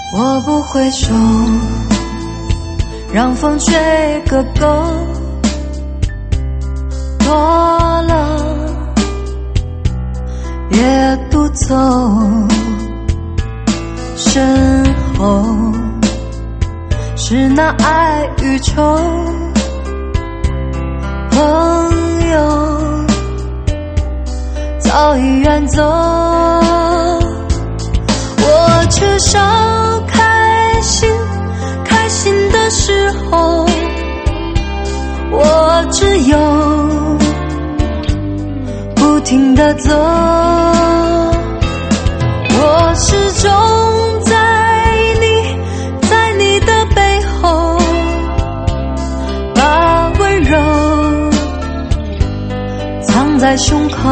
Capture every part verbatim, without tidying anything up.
我不回首，让风吹个够，多了也独走，身后是那爱与愁，朋友早已远走，我缺少开心，开心的时候，我只有不停地走，我始终在你，在你的背后，把温柔藏在胸口。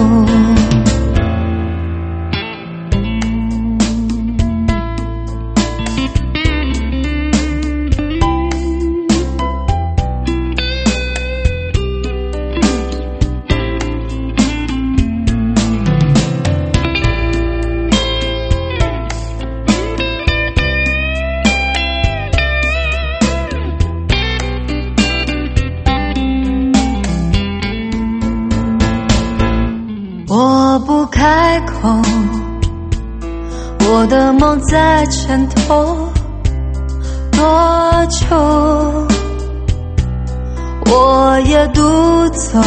我不开口，我的梦在前头，多久我也独走，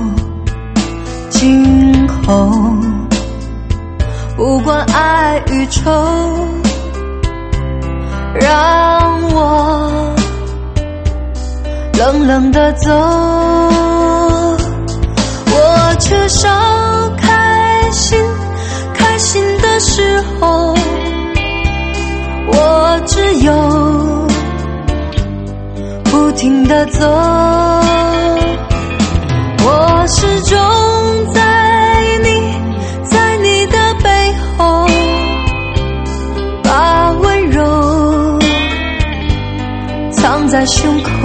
今后不管爱与愁，让我冷冷地走，我缺少开心，开心的时候，我只有不停地走，我始终在你，在你的背后，把温柔藏在胸口。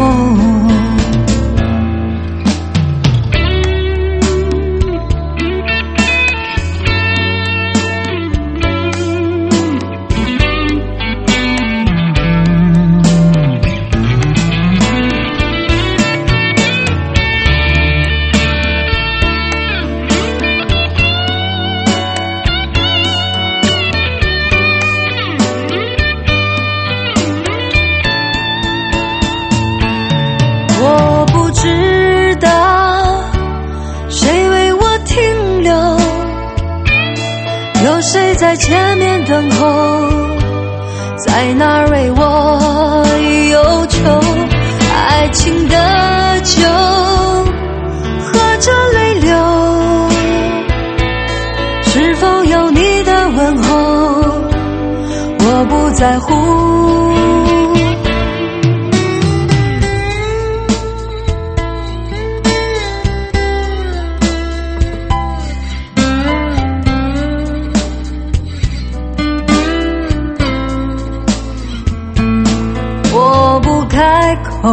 我不知道谁为我停留，有谁在前面等候，在那儿为我忧愁，爱情的酒喝着泪流，是否有你的问候，我不在乎，开口，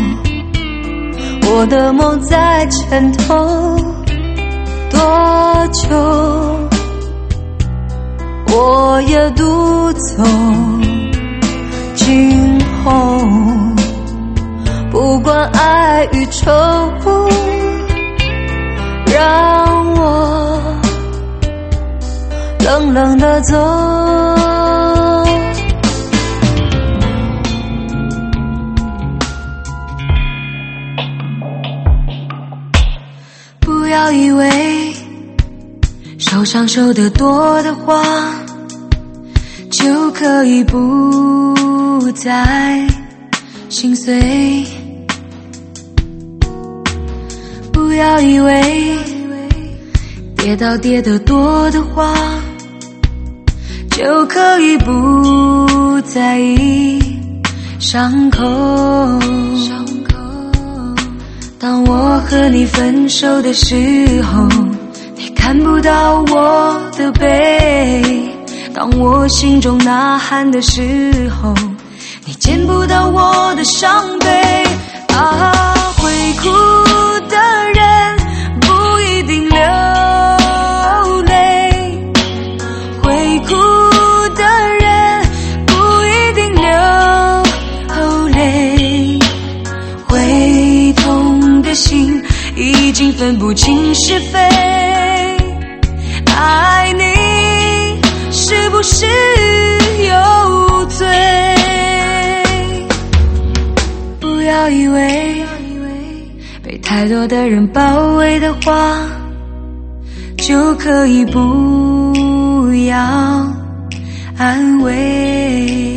我的梦在前头，多久我也独走，今后不管爱与愁，让我冷冷地走，不要以为手上受得多的话，就可以不再心碎。不要以为跌倒跌得多的话，就可以不在意伤口。当我和你分手的时候，你看不到我的背，当我心中呐喊的时候，你见不到我的伤悲。啊，会哭的人不一定流泪，会哭的人不分不清是非。爱你是不是有罪？不要以为被太多的人包围的话，就可以不要安慰。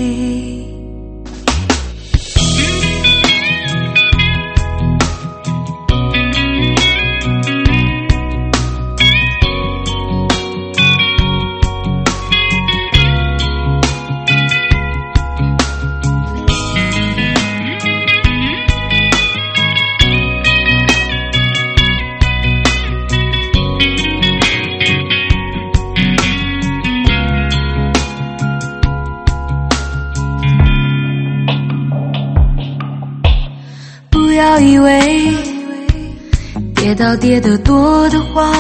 不要以为跌倒跌得多的话，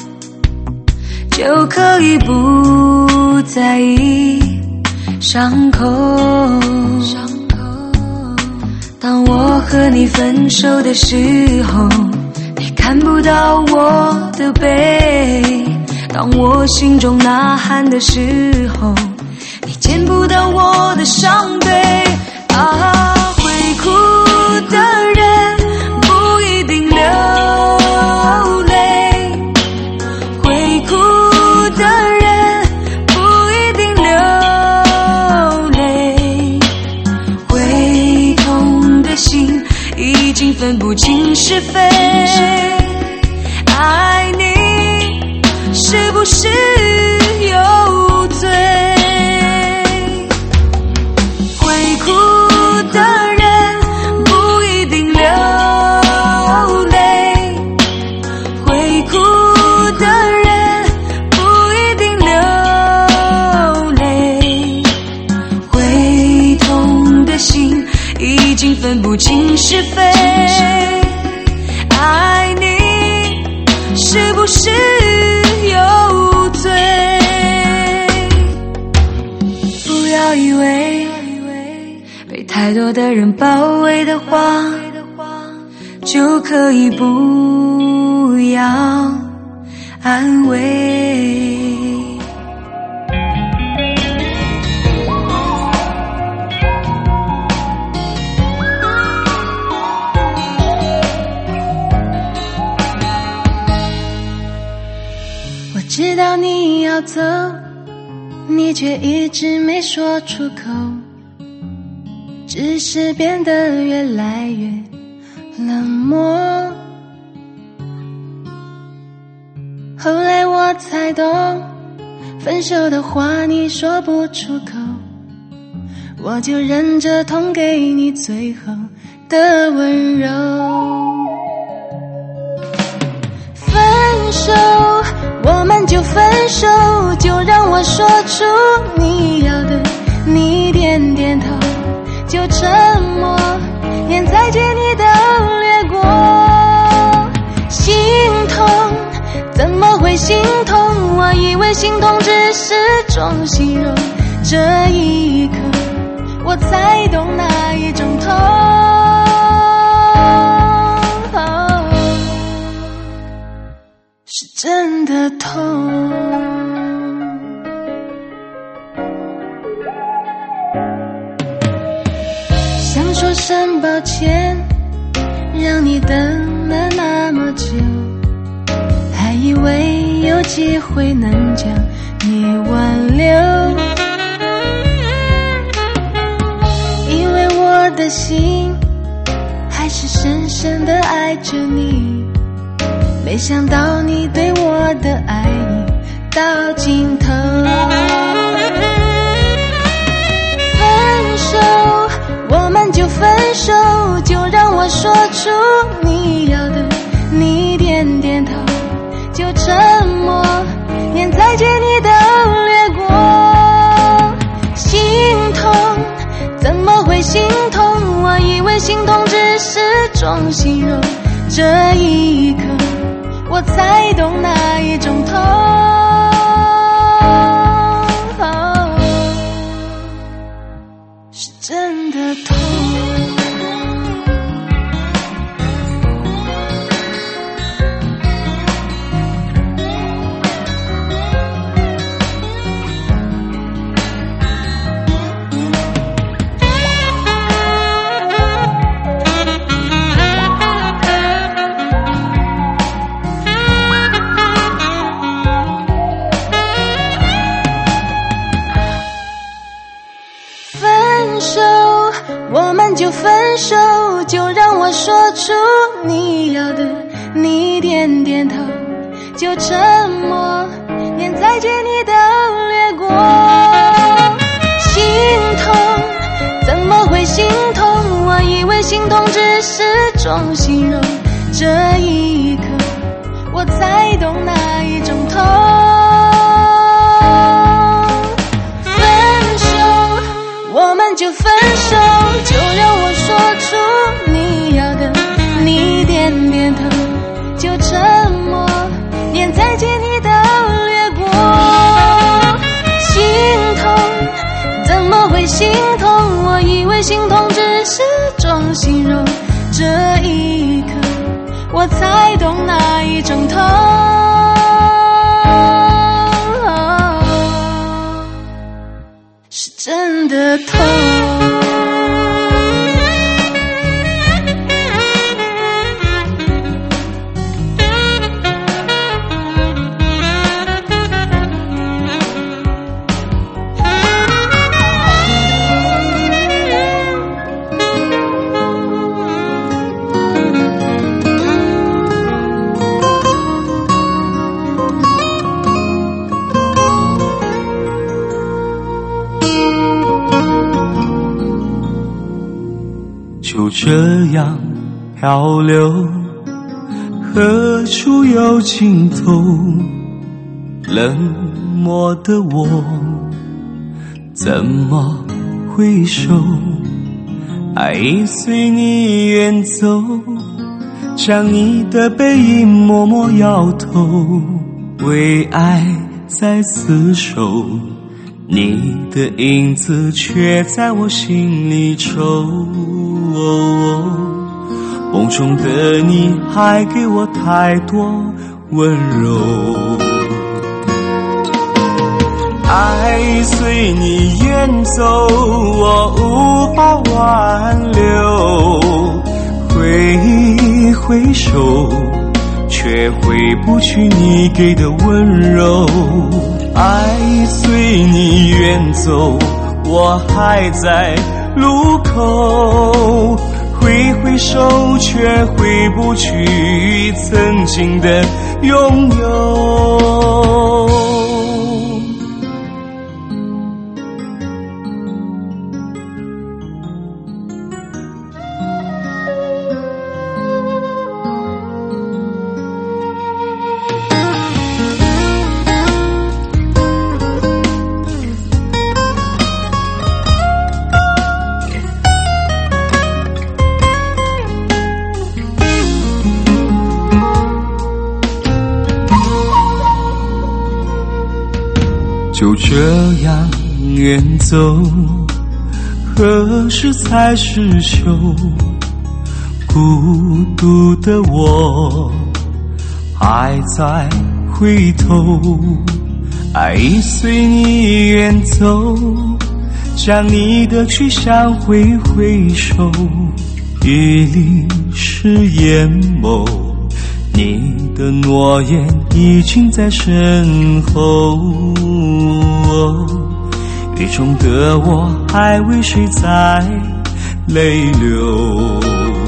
就可以不在意伤口。当我和你分手的时候，你看不到我的背；当我心中呐喊的时候，你见不到我的伤悲。啊，会哭的人不一定流泪，会哭的人不一定流泪，会痛的心已经分不清是非。爱你是不是有罪？会哭的人不一定流泪，会哭的人不一定流泪，会痛的心已经分不清是非。爱你是不是有罪？不要以为被太多的人包围的话，就可以不要安慰。我知道你要走，你却一直没说出口，只是变得越来越冷漠。后来我才懂，分手的话你说不出口，我就忍着痛给你最后的温柔。分手，我们就分手，就让我说出你要的，你点点头，就沉默，连再见你都略过。心痛，怎么会心痛？我以为心痛只是种形容，这一刻我才懂那一种痛，是真的痛。想说声抱歉，让你等了那么久，还以为有机会能将你挽留，以为我的心还是深深地爱着你，没想到你对我的爱已到尽头。分手，我们就分手，就让我说出你要的，你点点头，就沉默，连再见你都略过。心痛，怎么会心痛？我以为心痛只是种形容，这一刻我才懂那一种痛，是真的痛。 手，我们就分手，就让我说出你要的，你点点头，就沉默，连再见你都略过。心痛，怎么会心痛？我以为心痛只是种形容，这一刻我才懂哪一种痛。分手，我们就分手，就让我说出你要的，你点点头，就沉默，连再见你都略过。心痛，怎么会心痛？我以为心痛只是种形容，这一刻我才懂哪一种痛，是真的痛。 就这样漂流，何处有尽头？冷漠的我怎么回首？爱已随你远走，将你的背影默默摇头，为爱在厮守，你的影子却在我心里抽。梦中的你还给我太多温柔，爱随你远走，我无法挽留，挥挥手却回不去你给的温柔。爱随你远走，我还在路口，挥挥手却回不去曾经的拥有。就这样远走，何时才是休？孤独的我还在回头，爱已随你远走，将你的去向挥挥手，雨淋湿眼眸，你的诺言已经在身后，雨中的我还为谁在泪流？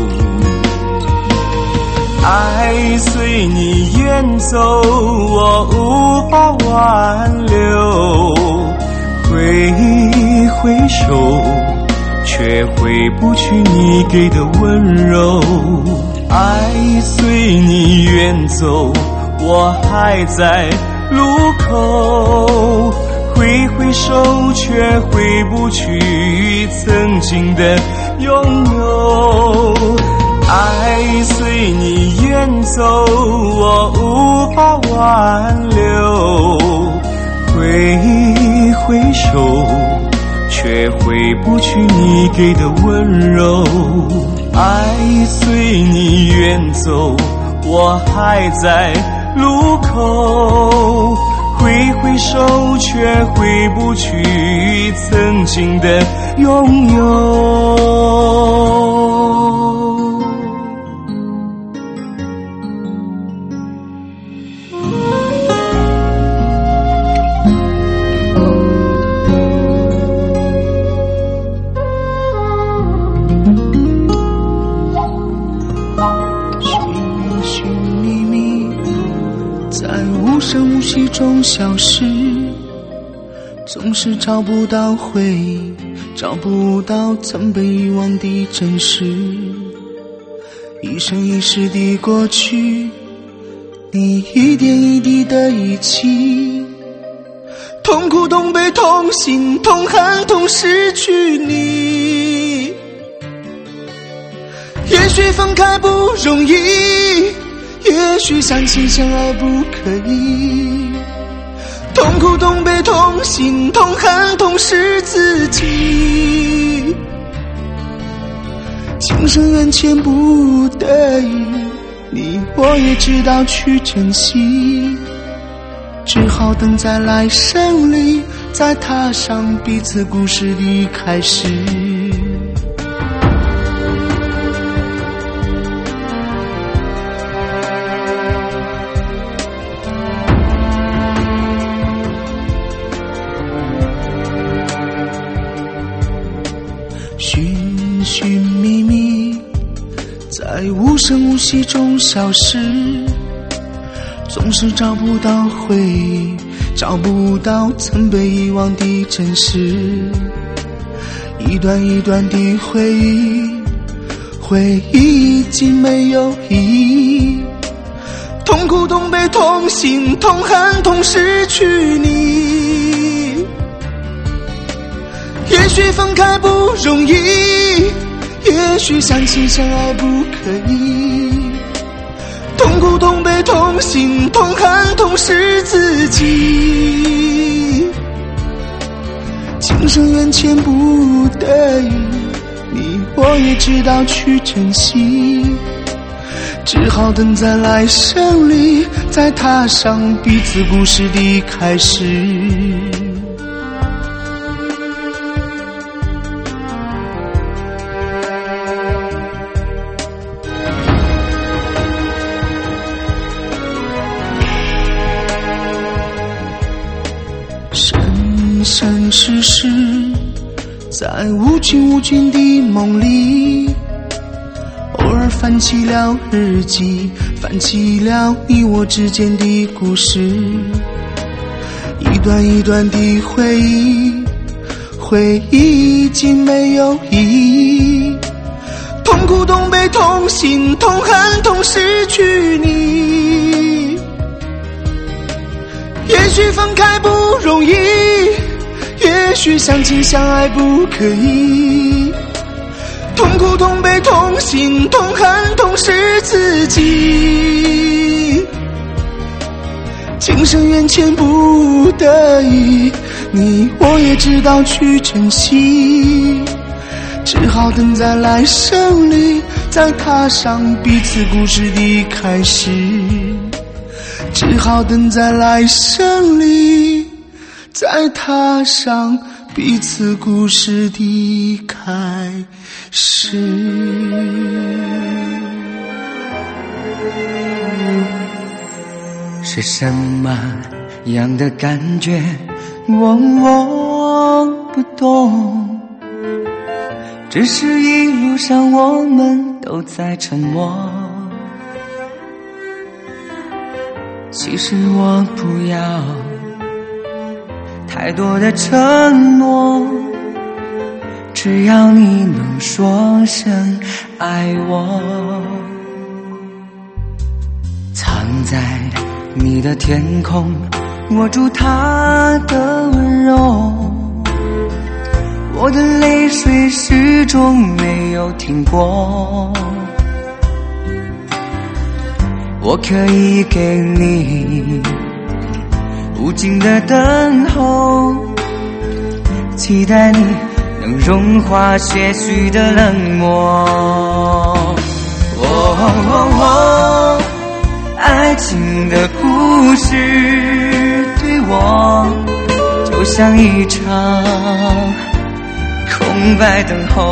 爱随你远走，我无法挽留，挥挥手却回不去你给的温柔。爱随你远走，我还在路口，挥挥手却回不去曾经的拥有。爱随你远走，我无法挽留，挥挥手却回不去你给的温柔。爱随你远走，我还在路口，挥挥手却回不去曾经的拥有。 息中消失，总是找不到回忆，找不到曾被遗忘的真实。一生一世的过去，你一点一滴的遗弃，痛苦痛悲痛心痛恨痛失去你。也许分开不容易，也许相亲相爱不可以，痛苦痛悲痛心痛恨痛失自己。情深缘浅不得已，你我也知道去珍惜，只好等在来生里，再踏上彼此故事的开始。寻寻觅觅，在无声无息中消失，总是找不到回忆，找不到曾被遗忘的真实。一段一段的回忆，回忆已经没有意义，痛苦痛悲痛心痛恨痛失去你。也许分开不容易，也许相亲相爱不可以，痛苦痛悲痛心痛恨痛失自己。情深缘浅不得已，你我也知道去珍惜，只好等在来生里，再踏上彼此故事的开始。生生世世，在无尽无尽的梦里，偶尔翻起了日记，翻起了你我之间的故事。一段一段的回忆，回忆已经没有意义，痛苦痛悲痛心痛恨痛失去你。也许分开不容易，也许相亲相爱不可以，痛苦痛悲痛心痛恨痛失自己。情深缘浅不得已，你我也知道去珍惜，只好等在来生里，再踏上彼此故事的开始。只好等在来生里，再踏上彼此故事的开始。 是什么样的感觉，我我不懂，只是一路上我们都在沉默。其实我不要太多的承诺，只要你能说声爱我。藏在你的天空，握住它的温柔，我的泪水始终没有停过。我可以给你无尽的等候，期待你能融化些许的冷漠。哦哦哦，爱情的故事对我就像一场空白等候。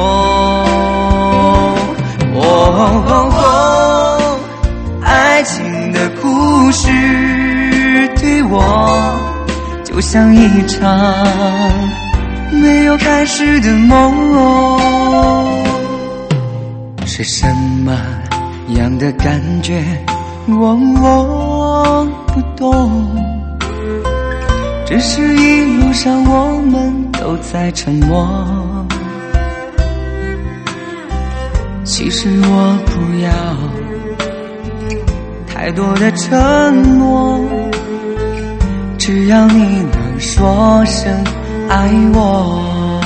哦哦哦，爱情的故事对我就像一场没有开始的梦。是什么样的感觉，我我不懂， 只是一路上我们都在沉默。其实我不要太多的承诺，只要你能说声爱我。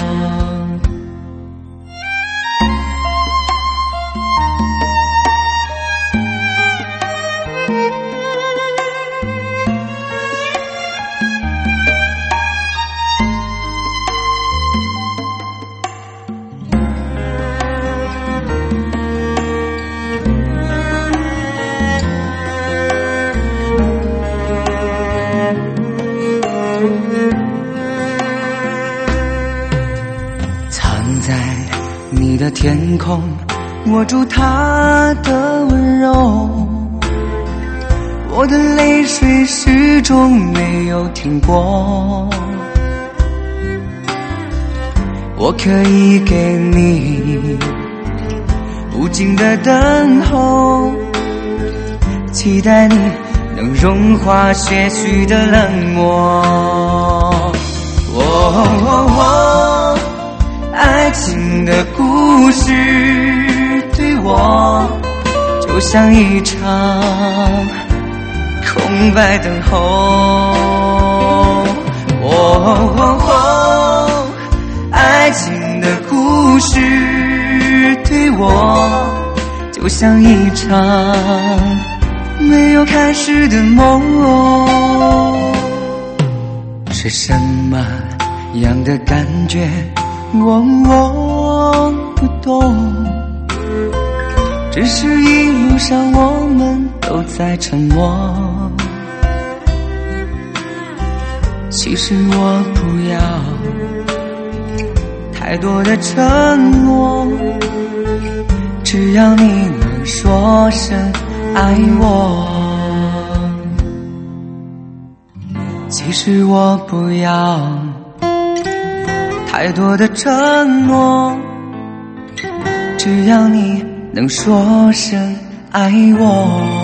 你的天空，握住它的温柔，我的泪水始终没有停过。我可以给你无尽的等候，期待你能融化些许的冷漠。哦哦哦，爱情的故事对我就像一场空白等候。哦哦哦，爱情的故事对我就像一场没有开始的梦。是什么样的感觉？我我不懂，只是一路上我们都在沉默。其实我不要太多的承诺，只要你能说声爱我。其实我不要太多的承诺，只要你能说声爱我。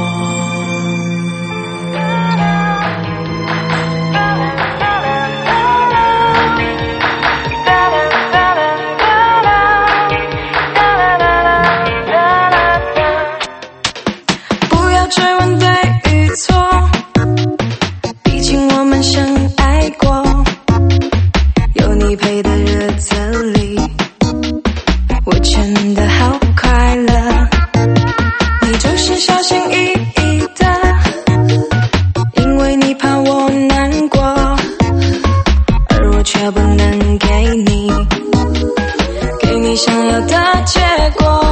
不要追问对与错，毕竟我们相爱过，有你陪的日子里，我真的好快乐。你就是小心翼翼的，因为你怕我难过，而我却不能给你给你想要的结果。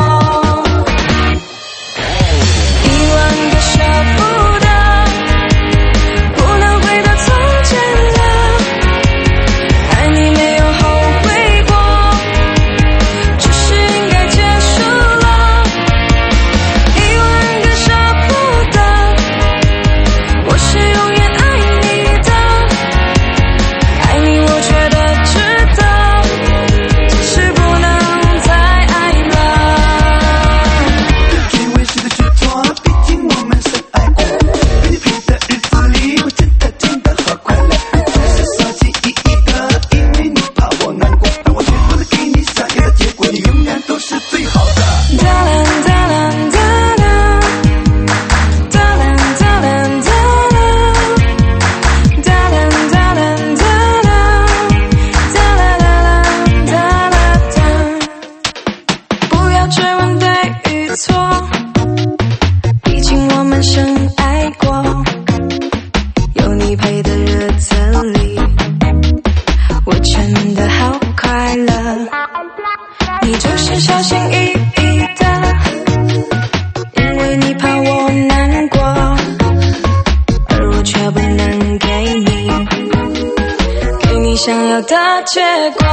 你就是小心翼翼的，因为你怕我难过，而我却不能给你给你想要的结果。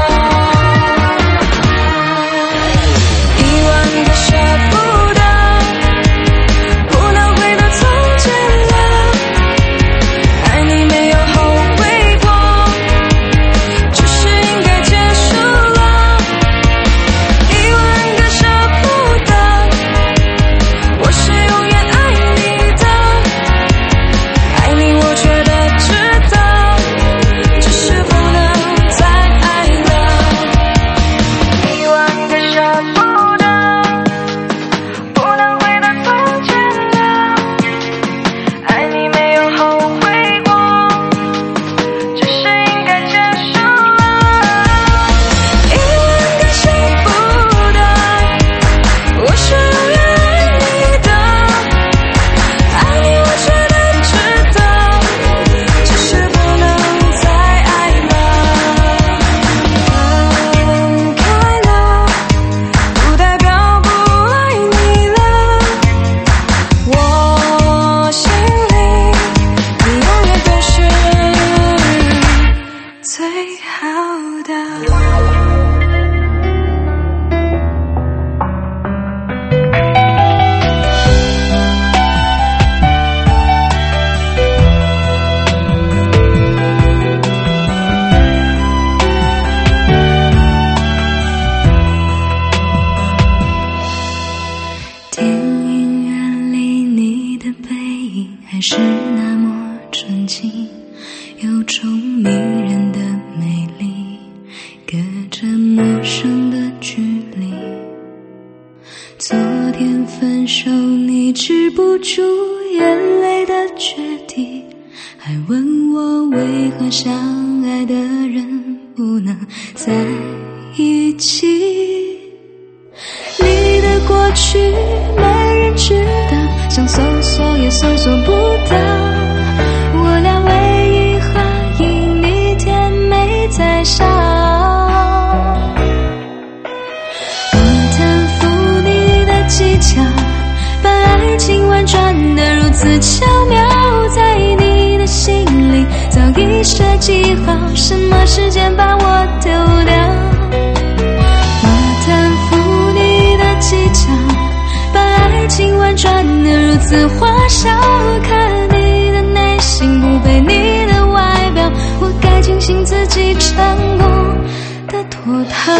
遗忘的舍不得，不能回到从前了，爱你没有后悔过，只是应该结束了。遗忘的舍不得，我是永远爱你的，爱你我觉得值得， 距离。昨天分手，你止不住眼泪的决堤，还问我为何相爱的人不能在一起。你的过去没人知道，想搜索也搜索不到，我俩唯一合影，你甜美在笑。我贪腐你的技巧，把爱情婉转得如此巧妙，在你的心里早已设计好什么时间把我丢掉。我贪腐你的技巧，把爱情婉转得如此花哨，看你的内心不被你的外表，我该庆幸自己成功的脱逃。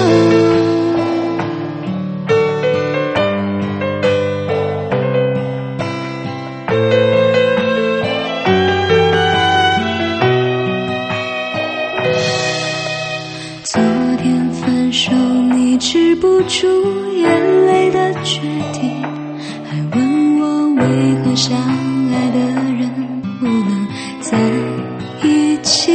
止不住眼泪的决堤，还问我为何相爱的人不能在一起。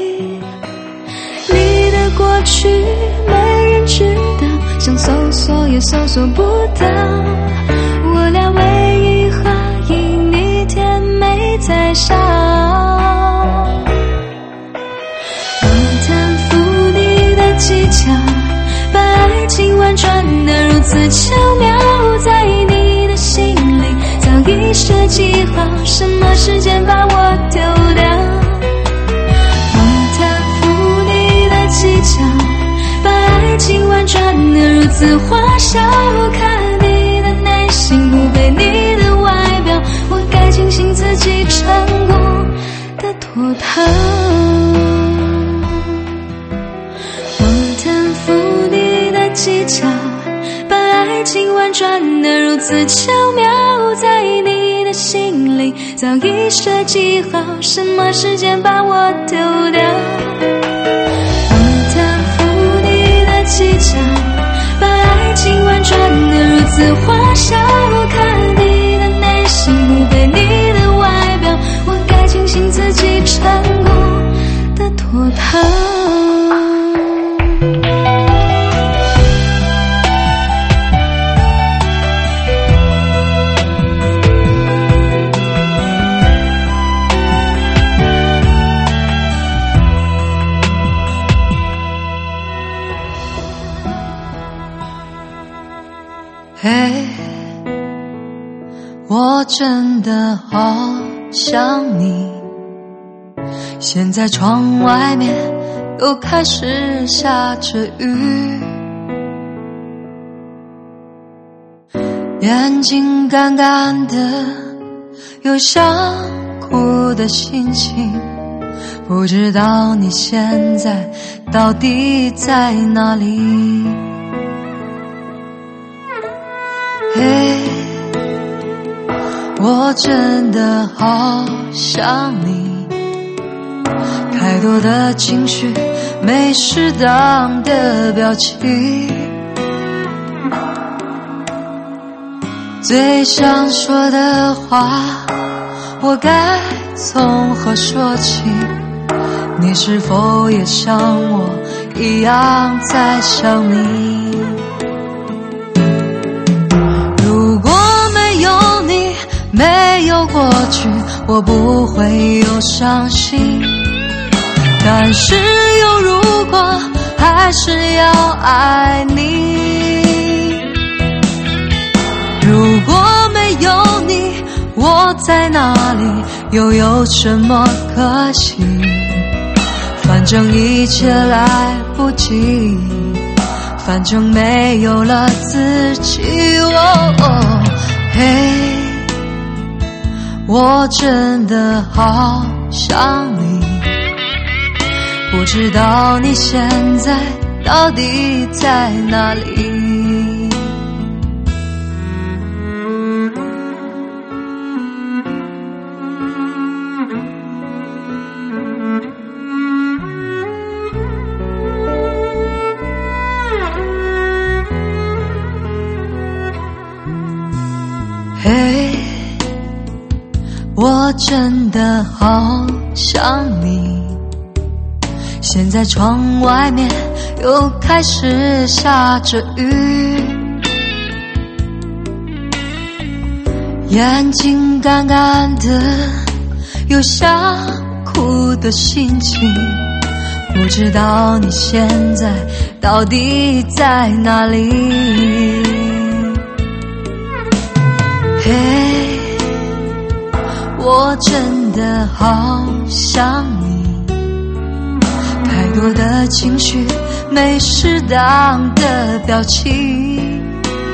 你的过去没人知道，想搜索也搜索不到，我俩唯一合影，你甜美在笑。我贪腐你的技巧，把爱情婉转得如此巧妙，在你的心里早已设计好什么时间把我丢掉。我贪腐你的技巧，把爱情婉转得如此花哨，看你的内心不被你的外表，我该庆幸自己成功的脱逃。技巧，把爱情婉转得如此巧妙，在你的心里早已设计好什么时间把我丢掉。我贪腐你的技巧，把爱情婉转得如此花哨，看你的内心不被你的外表，我该庆幸自己成功的脱逃。 嘿，我真的好想你。现在窗外面又开始下着雨，眼睛干干的，有想哭的心情。不知道你现在到底在哪里？嘿，我真的好想你，太多的情绪，没适当的表情，最想说的话，我该从何说起？你是否也像我一样在想你？没有过去，我不会有伤心，但是有如果，还是要爱你。如果没有你，我在哪里，又有什么可惜？反正一切来不及，反正没有了自己。哦哦，嘿，我真的好想你，不知道你现在到底在哪里？ 我真的好想你。现在窗外面又开始下着雨，眼睛干干的，有想哭的心情。不知道你现在到底在哪里？嘿，我真的好想你，太多的情绪没适当的表情，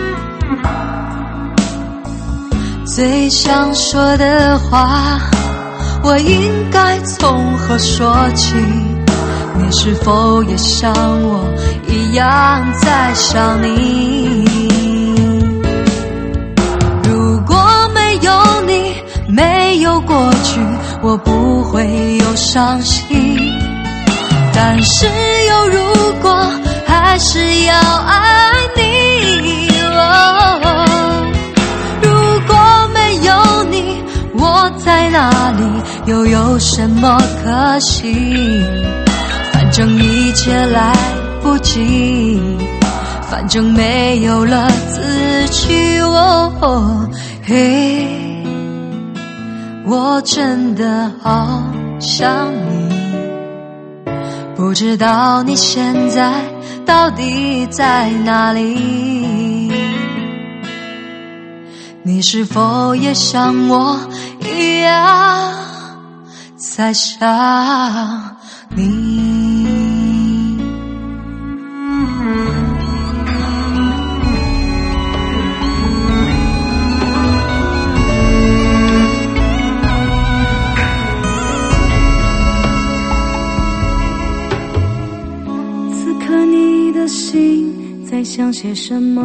最想说的话我应该从何说起？你是否也像我一样在想你？如果没有你，没有过去，我不会有伤心。但是有如果，还是要爱你。哦，如果没有你，我在哪里，又有什么可惜？反正一切来不及，反正没有了自己。哦，嘿，我真的好想你，不知道你现在到底在哪里？你是否也像我一样在想你？ 心在想些什么？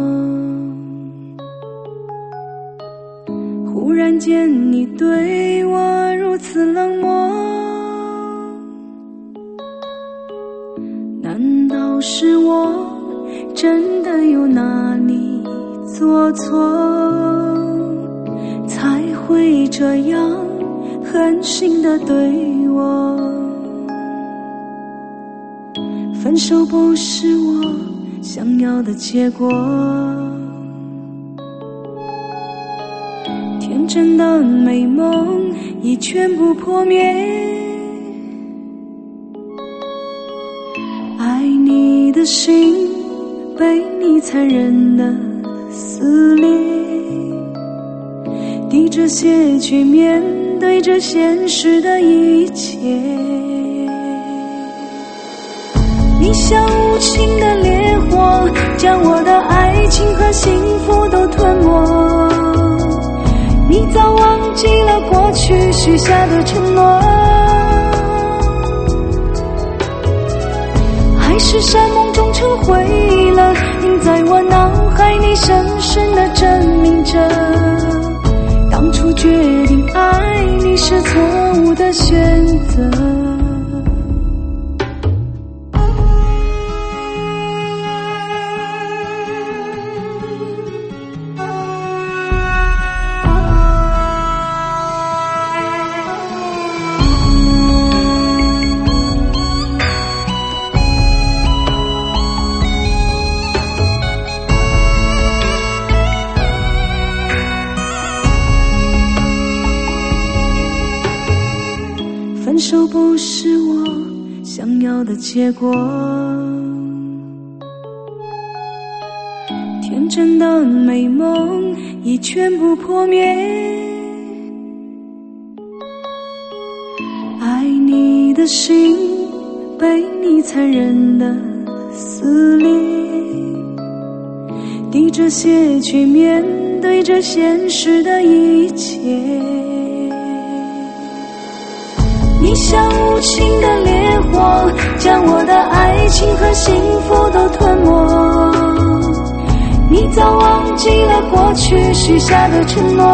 忽然间你对我如此冷漠，难道是我真的有哪里做错，才会这样狠心地对我？分手不是我想要的结果，天真的美梦已全部破灭，爱你的心被你残忍的撕裂，滴着血去面对这现实的一切。你像无情的烈火，将我的爱情和幸福都吞没。你早忘记了过去许下的承诺，还是山盟终成回忆了，印在我脑海里深深地证明着，当初决定爱你是错误的选择。分手不是我想要的结果，天真的美梦已全部破灭，爱你的心被你残忍的撕裂，滴着血去面对这现实的一切。你像无情的烈火，将我的爱情和幸福都吞没。你早忘记了过去许下的承诺，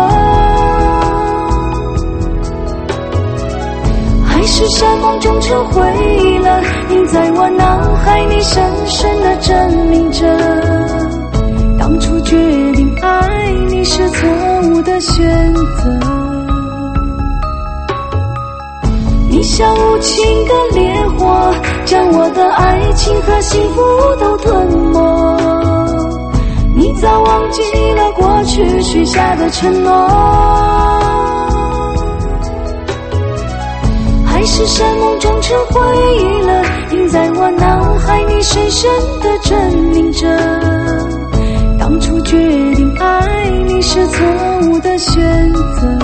还是山盟终成回忆了，印在我脑海里深深地证明着，当初决定爱你是错误的选择。 像无情的烈火，将我的爱情和幸福都吞没。你早忘记了过去许下的承诺，还是山盟终成回忆了，印在我脑海里深深的证明着，当初决定爱你是错误的选择，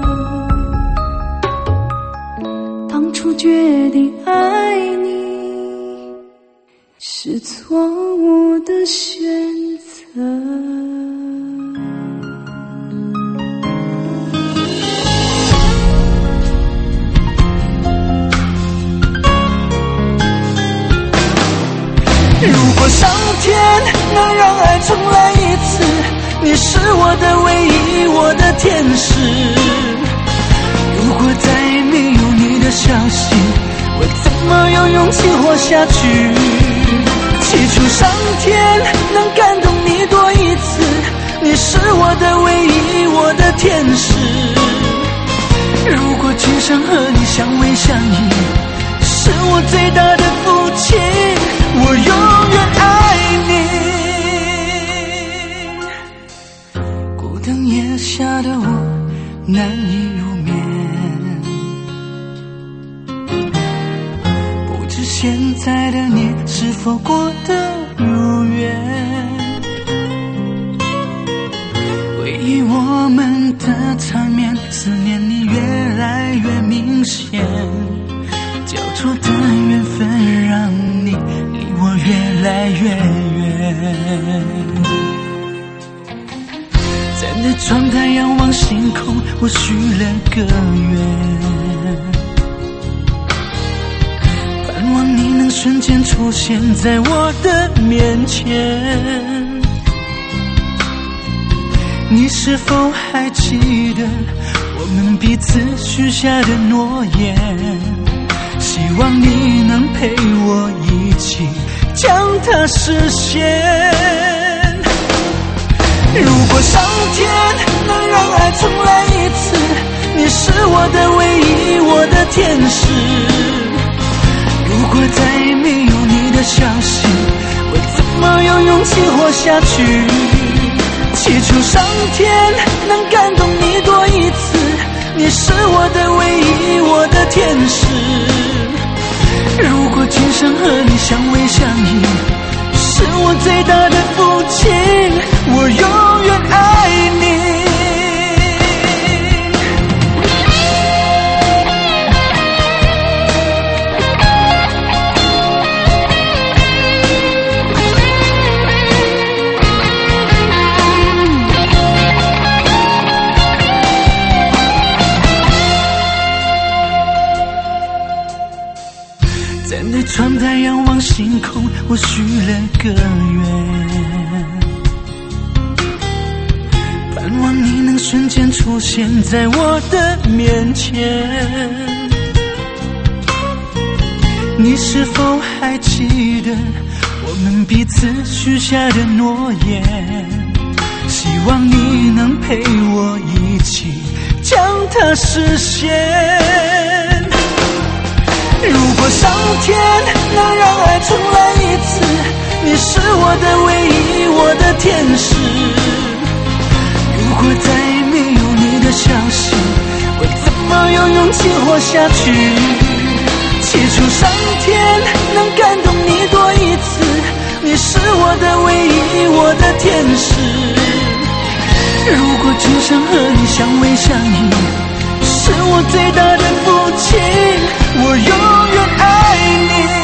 当初决定爱你是错误的选择。 如果上天能让爱重来一次，你是我的唯一，我的天使。如果再没有你的消息，我怎么有勇气活下去？祈求上天能感动你多一次，你是我的唯一，我的天使。如果今生和你相偎相依，是我最大的福气，我永远爱你。孤灯夜下的我难以入眠，不知现在的你是否过得如愿。回忆我们的场面，思念你越来越明显，交错的缘分让你离我越来越远。站在窗台仰望星空，我许了个愿，盼望你能瞬间出现在我的面前。你是否还记得我们彼此许下的诺言？希望你能陪我一起将它实现。如果上天能让爱重来一次，你是我的唯一，我的天使。如果再没有你的消息，我怎么有勇气活下去？祈求上天能感动你多一次，你是我的唯一，我的天使。如果今生和你相偎相依，是我最大的福气，我永远爱你。站在窗台仰望星空，我许了个愿，盼望你能瞬间出现在我的面前。你是否还记得我们彼此许下的诺言？希望你能陪我一起将它实现。如果上天能让爱重来一次，你是我的唯一，我的天使。如果再没有你的消息，我怎么有勇气活下去？祈求上天能感动你多一次，你是我的唯一，我的天使。如果今生和你相偎相依，是我最大的福气，我永远爱你。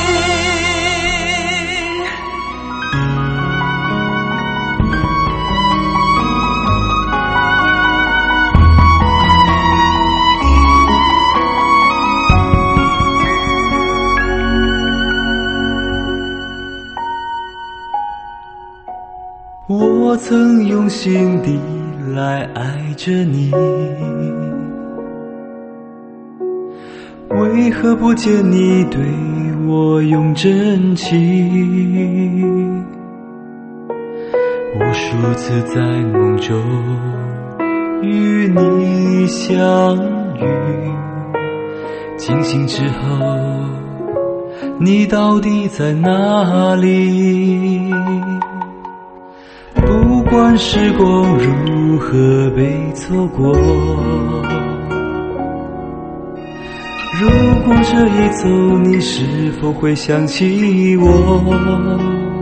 我曾用心地来爱着你，为何不见你对我用真情？无数次在梦中与你相遇， 惊醒之后，你到底在哪里？不管时光如何被错过，如果这一走，你是否会想起我？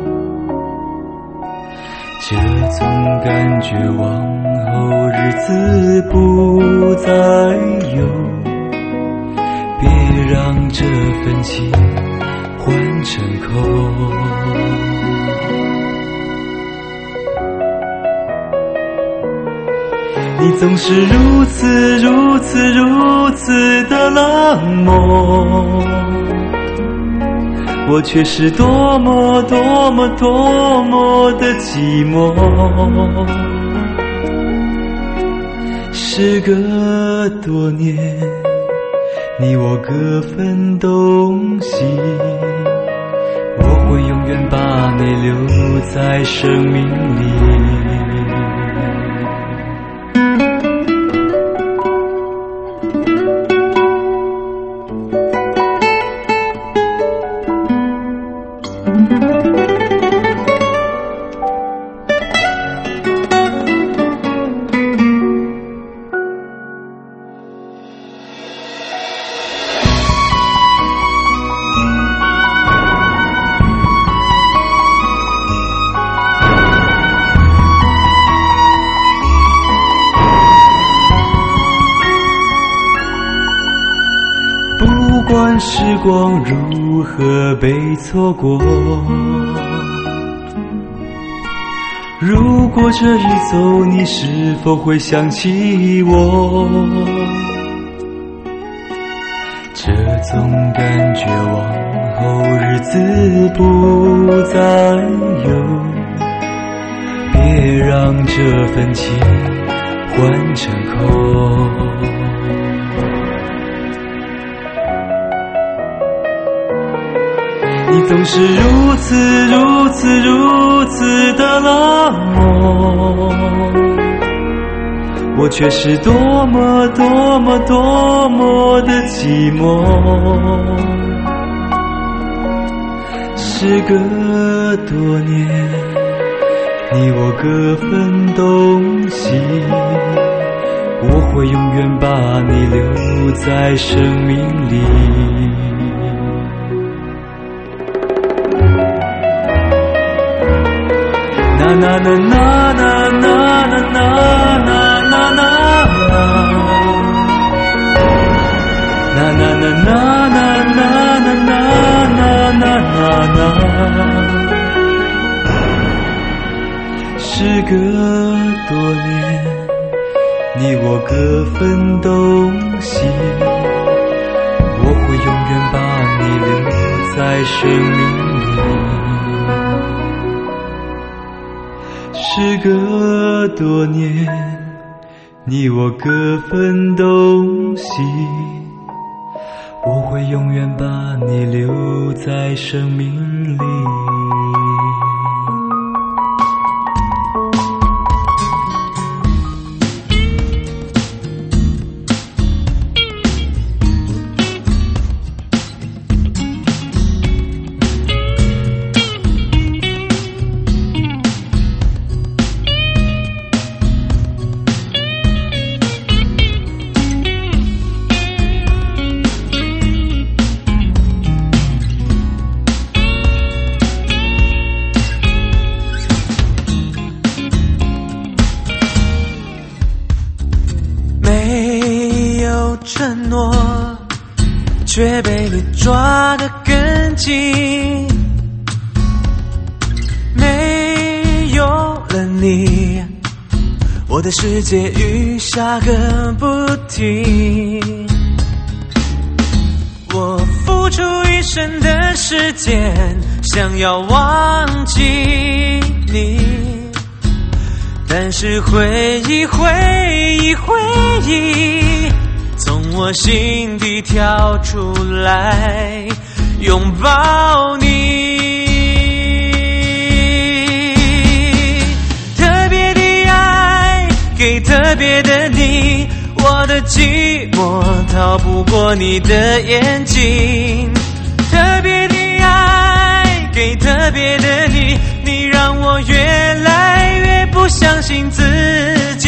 这种感觉往后日子不再有，别让这份情换成口。你总是如此如此如此的冷漠，我却是多么多么多么的寂寞。时隔多年，你我各分东西，我会永远把你留在生命里。不管时光如何被错过，如果这一走，你是否会想起我？这种感觉往后日子不再有，别让这份情换成口。你总是如此如此如此的冷漠，我却是多么多么多么的寂寞。时隔多年，你我各分东西，我会永远把你留在生命里。na na na na na na na na na na na na na na na na na na。 时隔多年，你我各分东西，我会永远把你留在生命里。时隔多年，你我各分东西，我会永远把你留在生命里。承诺却被你抓得更紧，没有了你，我的世界雨下个不停。我付出一生的时间，想要忘记你，但是回忆回忆回忆从我心底跳出来，拥抱你。特别的爱给特别的你，我的寂寞逃不过你的眼睛。特别的爱给特别的你，你让我越来越不相信自己。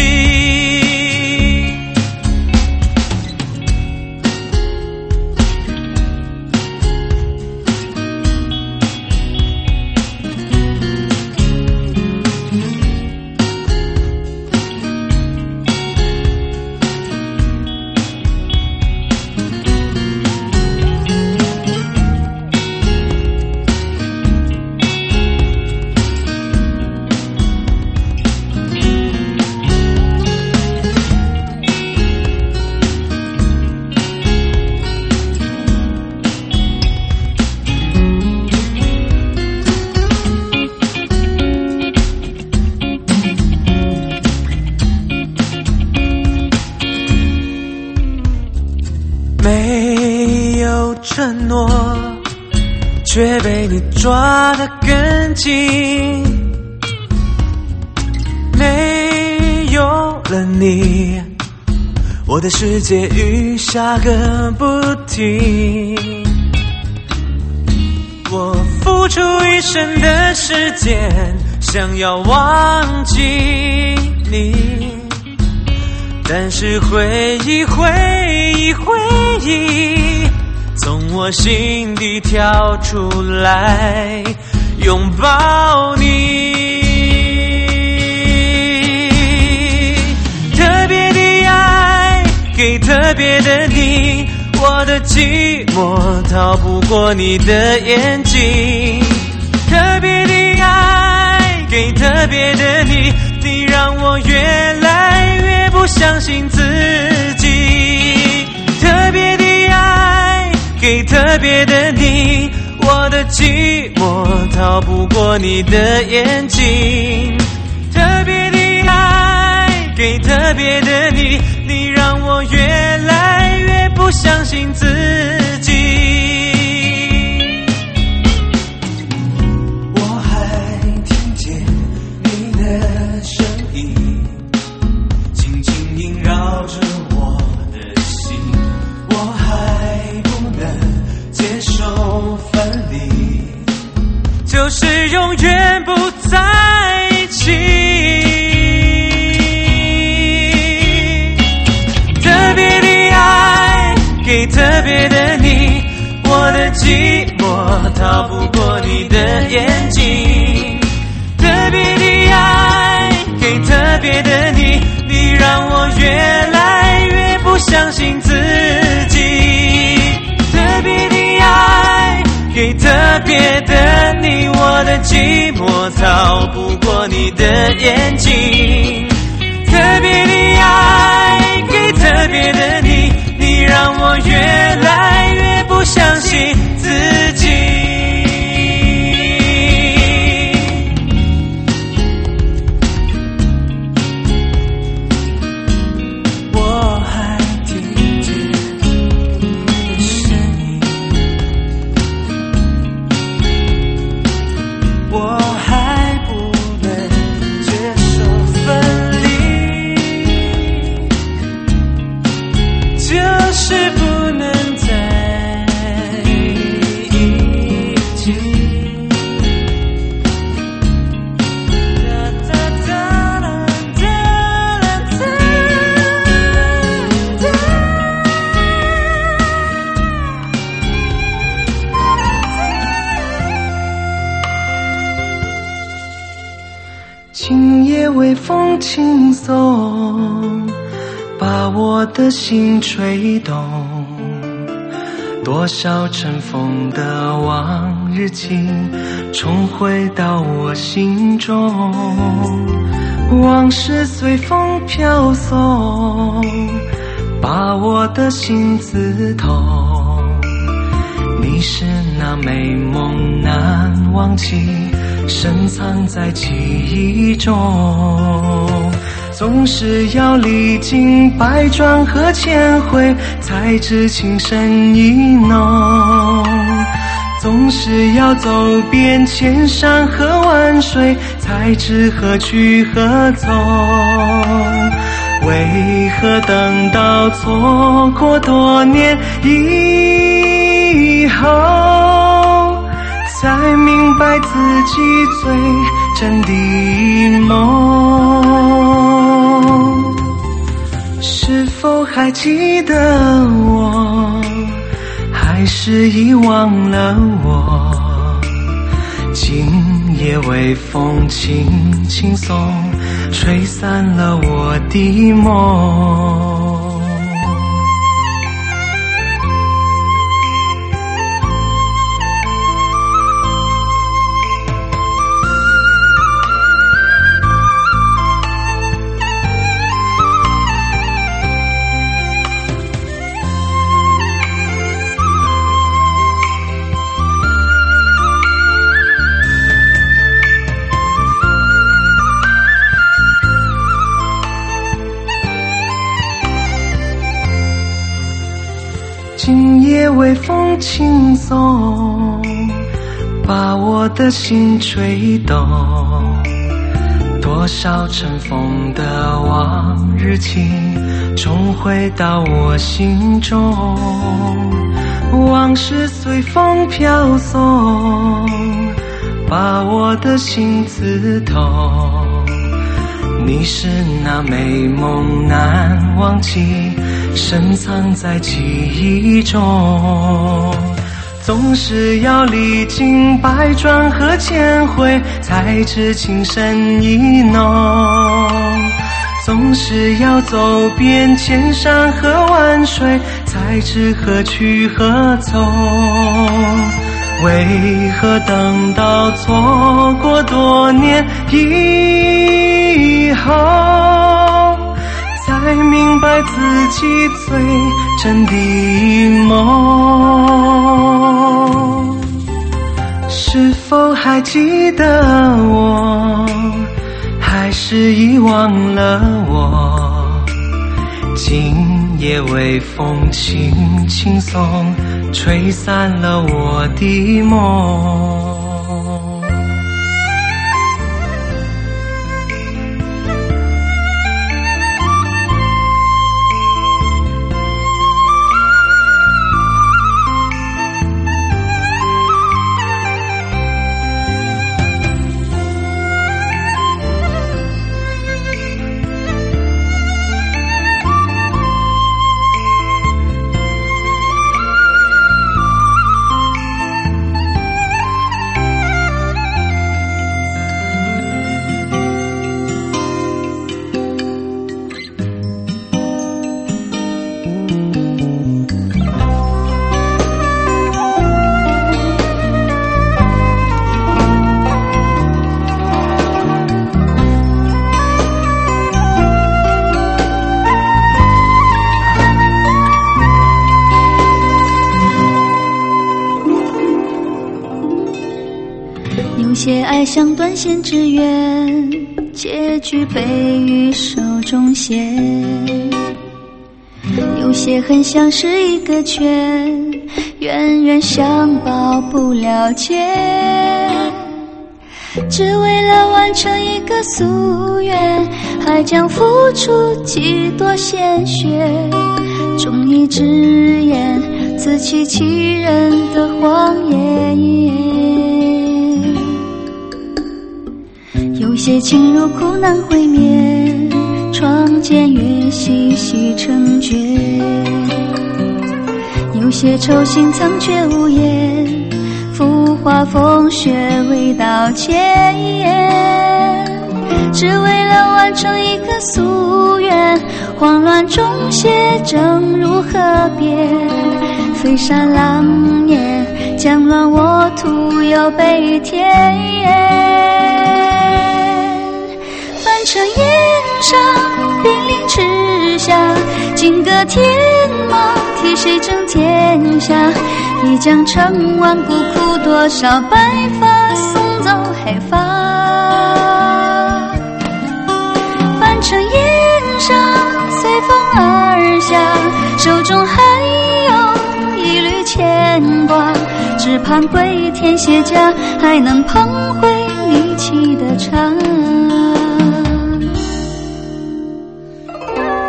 没有承诺，却被你抓得更紧。没有了你，我的世界雨下个不停。我付出一生的时间，想要忘记你，但是回忆回忆回忆从我心底跳出来拥抱你。特别的爱给特别的你，我的寂寞逃不过你的眼睛。特别的爱给特别的你，你让我越来越不相信自己。特别的爱给特别的你，我的寂寞逃不过你的眼睛。特别的爱给特别的你，你让我越来越不相信自己。 我还听见你的声音，轻轻萦绕着我的心，我还不能接受分离， 就是永远不在一起。特别的爱给特别的你，我的寂寞逃不过你的眼睛。特别的爱给特别的你，你让我越来越不相信自己。特别的爱给特别的你，我的寂寞逃不过你的眼睛。特别的爱给特别的你，你让我越来越不相信自己。 我还听见你的声音，我还不能接受分离，就是不能在一起。今夜微风轻送，把我的心吹动，多少尘封的往日情重回到我心中，往事随风飘送，把我的心刺痛。你是那美梦难忘记，深藏在记忆中，总是要历经百转和千回，才知情深意浓。总是要走遍千山和万水，才知何去何从。 为何等到错过多年以后，才明白自己最真的梦？是否还记得我，还是遗忘了我？今夜微风轻轻送，吹散了我的梦。今夜微风轻送，把我的心吹动，多少尘封的往日情重回到我心中，往事随风飘送，把我的心刺痛。你是那美梦难忘记，深藏在记忆中，总是要历经百转和千回，才知情深意浓。总是要走遍千山和万水，才知何去何从。为何等到错过多年以后，才明白自己最真的梦？是否还记得我，还是遗忘了我？今夜微风轻轻送，吹散了我的梦。 有些爱像断线之缘，结局被于手中线；有些恨像是一个圈，冤冤相报不了结。只为了完成一个夙愿，还将付出几多鲜血，忠义之言，自欺欺人的谎言。有些情如苦难会灭，窗间月细细成绝；有些愁心藏却无言，浮华风雪未道歉。只为了完成一个夙愿，慌乱中写正如河边，飞沙浪烟，将乱我徒有悲天。翻成烟上濒临赤霞，金戈铁马，替谁争天下？一将成万骨，哭多少白发，送走黑发。翻成烟上随风而下，手中还有一缕牵挂，只盼归天卸甲，还能捧回你沏的茶。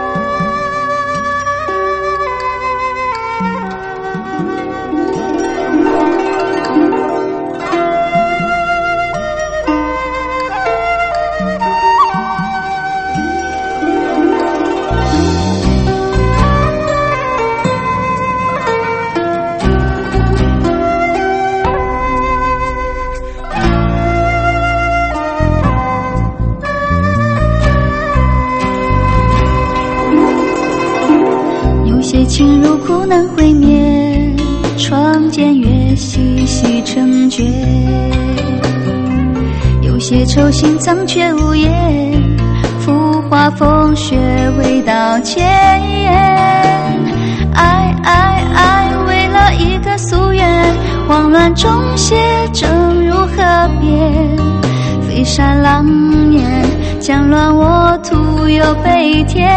水情如苦难会灭，窗间月细细成绝。有些愁心藏却无言，浮华风雪未道歉。爱爱爱，为了一个夙愿，慌乱中写正如河边。飞沙浪烟，将乱我徒有悲天。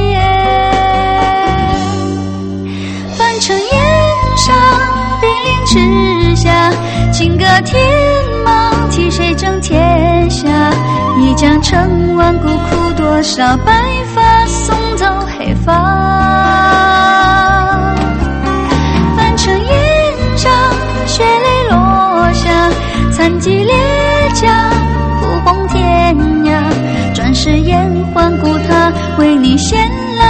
翻成烟上冰凌之下，金戈天芒，替谁争天下？一将成万骨，哭多少白发，送走黑发。翻成烟上血泪落下，残疾烈将赴红天涯。转世烟换故他，为你献了